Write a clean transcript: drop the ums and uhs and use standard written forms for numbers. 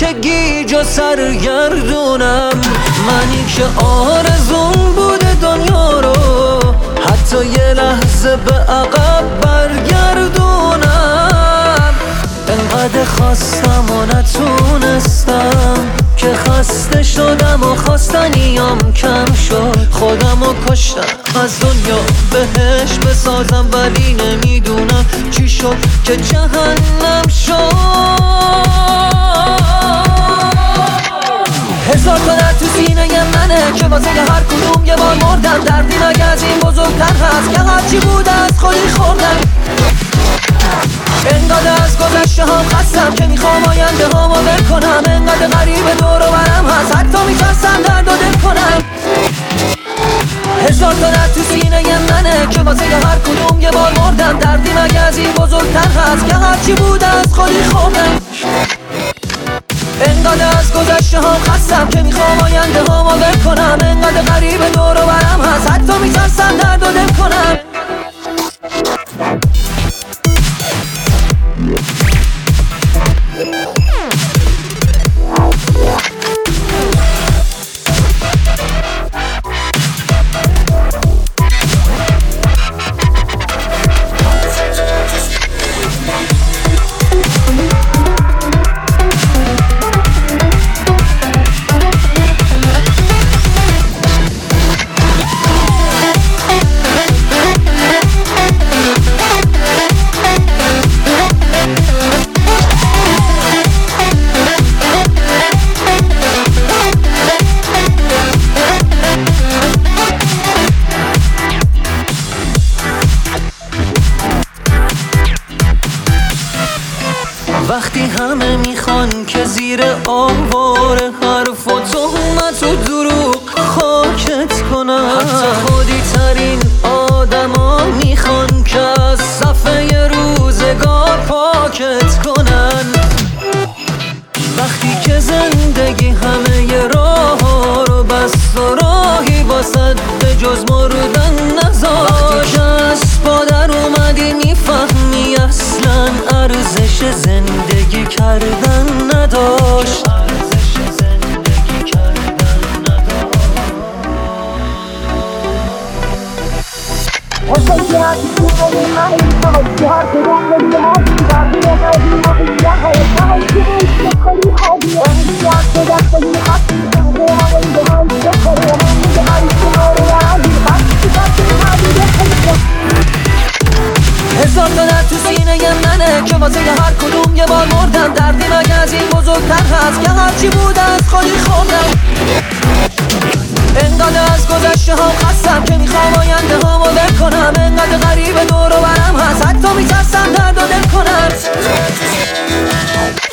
که گیج و سرگردونم، منی که آرزون بوده دنیا رو حتی یه لحظه به عقب برگردونم. انقدر خواستم و نتونستم که خسته شدم و خواستنیام کم شد. خودم رو کشتم از دنیا بهش بسازم، ولی نمیدونم چی شد که جهنم شد. هزار تا درد تو سینه منه که واسه هر کدوم یه بار مردم. دردی مگه از این بزرگتر هست که هرچی بود از خودی خوردم. انقدر از گذشته هم خستم که میخوام آینده هامو ول کنم. انقدر غریبه دور و برم هست حتی میترسم درد و دل کنم. هزار تا درد تو سینه منه که واسه هر کدوم یه بار مردم. دردی مگه از این بزرگتر هست که هرچی بود از خودی خوردم. انقدر از گذشته هم خستم که میخوام آینده هامو ول کنم. انقدر غریبه دور و برم هست حتی میترسم درد و دل کنم. وقتی همه میخوان که زیر آوار حرف و تهمت و دروغ خاکت کنن، حتی خودی ترین آدما میخوان که از صفحه روزگار پاکت کنن. وقتی که زندگی همه راه رو بست و راهی واسد به جز مردن نذاشت. وقتی که از پادر اومدی میفهمی اصلا ارزش زندگی کردن نداشت. هزار تا درد تو سینه منه که واسه هر کدوم یه بار مردم. دردی مگه از این بزرگتر هست که هرچی بود از خودی خوردم. انقدر از گذشته هم خستم که میخوام آینده هامو ول کنم. انقدر غریبه دور و برم هست حتی میترسم درد و دل کنم.